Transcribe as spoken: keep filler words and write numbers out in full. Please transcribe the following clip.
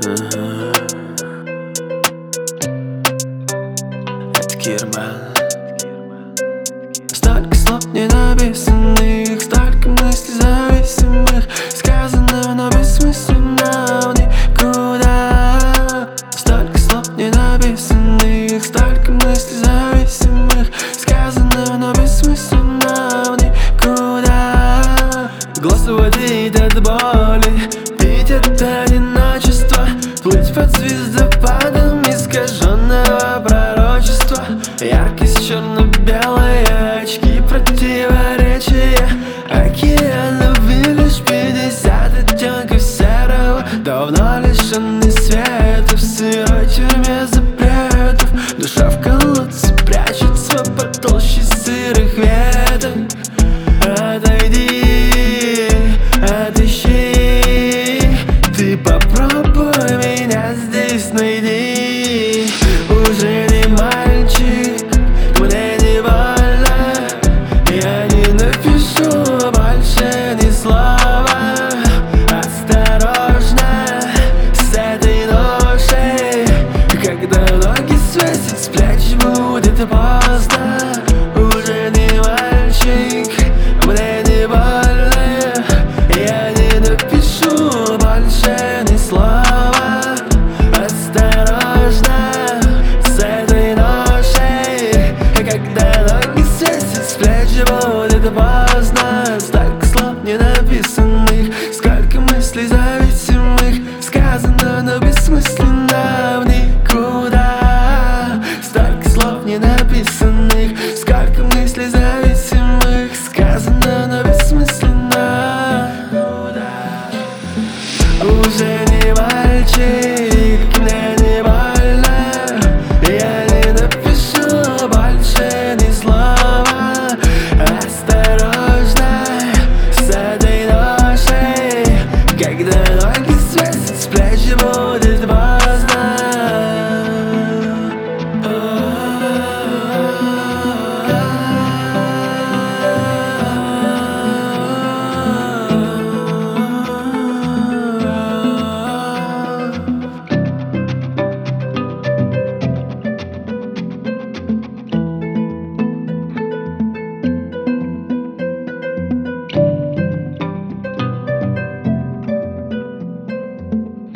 Ага. Это Кирман. Столько слов не написанных, столько мыслей зависимых, сказано, но бессмысленно в никуда. Столько слов не написанных, столько мыслей зависимых, сказано, но бессмысленно в никуда. Глаз уводит от боли, пить от одиночества, плыть под звездопадом искаженного пророчества. Яркость черно-белые очки противоречия, океановый лишь пятьдесят оттенков серого, давно лишенный света в сырой тюрьме запретов. Душа в колодце прячется под толщей сырых веток. Отойди, отыщи, ты попробуй меня здесь найди. Уже не мальчик, мне не больно, я не напишу больше ни слова. Осторожно с этой ношей, когда ноги свесят с плеч, будет поздно. Уже не мальчик, мне не больно, я не напишу больше ни слова. Осторожно с этой ношей, когда ноги свесят с плеч, будет поздно. Столько слов не написанных, сколько мыслей зависимых, сказано, но бессмысленно в никуда. Столько слов не написанных, сколько мыслей зависимых, сказано, но бессмысленно. Уже